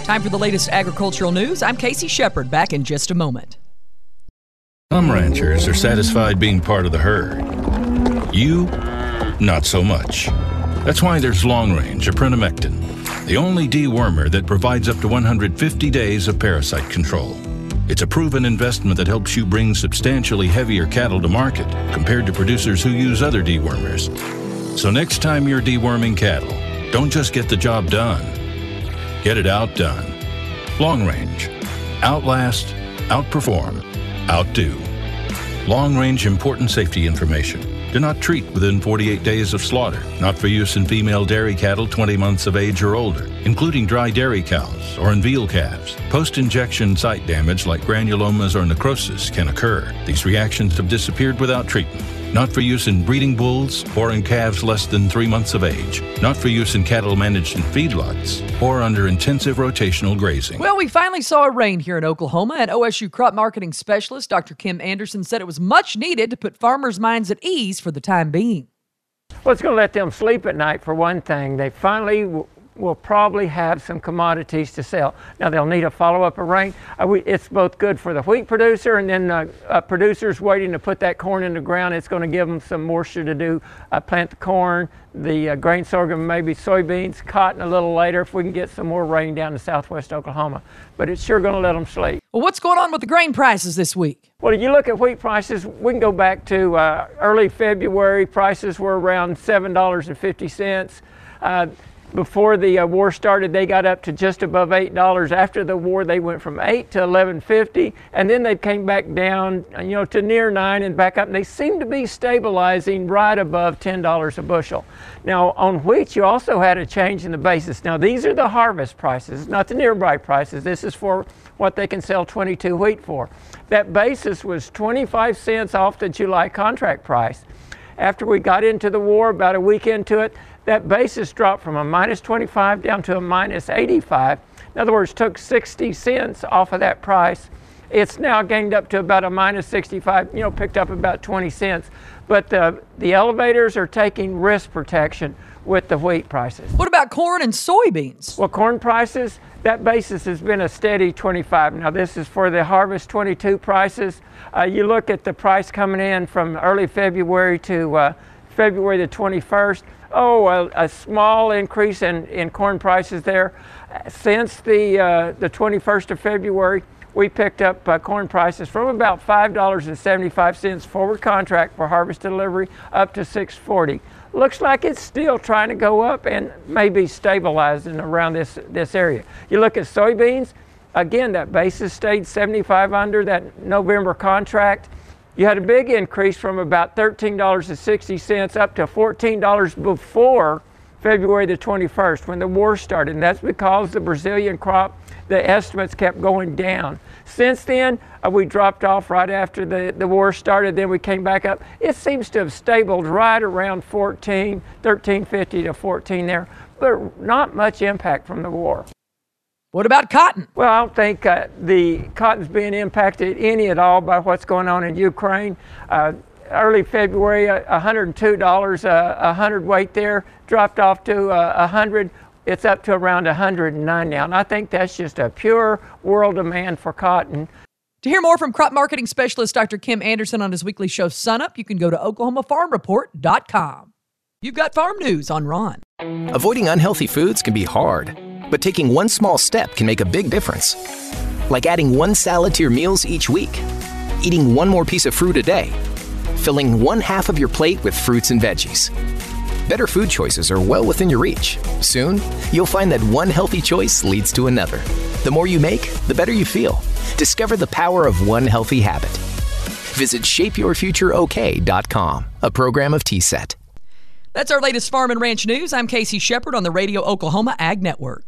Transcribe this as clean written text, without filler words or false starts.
Time for the latest agricultural news. I'm Casey Shepard, back in just a moment. Some ranchers are satisfied being part of the herd. You, not so much. That's why there's Long Range Aprinamectin, the only dewormer that provides up to 150 days of parasite control. It's a proven investment that helps you bring substantially heavier cattle to market compared to producers who use other dewormers. So next time you're deworming cattle, don't just get the job done. Get it outdone. Long Range. Outlast, outperform, outdo. Long Range important safety information. Do not treat within 48 days of slaughter. Not for use in female dairy cattle 20 months of age or older, including dry dairy cows or in veal calves. Post-injection site damage like granulomas or necrosis can occur. These reactions have disappeared without treatment. Not for use in breeding bulls or in calves less than 3 months of age. Not for use in cattle managed in feedlots or under intensive rotational grazing. Well, we finally saw a rain here in Oklahoma, and OSU crop marketing specialist Dr. Kim Anderson said it was much needed to put farmers' minds at ease for the time being. Well, it's going to let them sleep at night, for one thing. They finally will probably have some commodities to sell. Now, they'll need a follow-up of rain. It's both good for the wheat producer and then producers waiting to put that corn in the ground. It's going to give them some moisture to do plant the corn, the grain sorghum, maybe soybeans, cotton a little later if we can get some more rain down in southwest Oklahoma. But it's sure going to let them sleep. Well, what's going on with the grain prices this week? Well, if you look at wheat prices, we can go back to early February. Prices were around $7.50. Before the war started, they got up to just above $8. After the war, they went from $8 to $11.50, and then they came back down, to near $9 and back up. And they seem to be stabilizing right above $10 a bushel. Now, on wheat, you also had a change in the basis. Now, these are the harvest prices, not the nearby prices. This is for what they can sell 22 wheat for. That basis was 25 cents off the July contract price. After we got into the war, about a week into it, that basis dropped from a minus 25 down to a minus 85. In other words, took 60 cents off of that price. It's now gained up to about a minus 65, picked up about 20 cents. But the elevators are taking risk protection with the wheat prices. What about corn and soybeans? Well, corn prices, that basis has been a steady 25. Now, this is for the harvest 22 prices. You look at the price coming in from early February to February the 21st. A small increase in corn prices there. Since the 21st of February, we picked up corn prices from about $5.75 forward contract for harvest delivery up to $6.40. Looks like it's still trying to go up and maybe stabilizing around this area. You look at soybeans, again, that basis stayed 75 under that November contract. You had a big increase from about $13.60 up to $14 before February the 21st when the war started. And that's because the Brazilian crop, the estimates kept going down. Since then, we dropped off right after the war started. Then we came back up. It seems to have stabled right around 14, 13.50 to 14 there, but not much impact from the war. What about cotton? Well, I don't think the cotton's being impacted any at all by what's going on in Ukraine. Early February, $102 a hundredweight there, dropped off to 100. It's up to around 109 now. And I think that's just a pure world demand for cotton. To hear more from crop marketing specialist Dr. Kim Anderson on his weekly show, Sunup, you can go to OklahomaFarmReport.com. You've got farm news on Ron. Avoiding unhealthy foods can be hard, but taking one small step can make a big difference. Like adding one salad to your meals each week, eating one more piece of fruit a day, filling one half of your plate with fruits and veggies. Better food choices are well within your reach. Soon, you'll find that one healthy choice leads to another. The more you make, the better you feel. Discover the power of one healthy habit. Visit ShapeYourFutureOK.com, a program of TSET. That's our latest farm and ranch news. I'm Casey Shepard on the Radio Oklahoma Ag Network.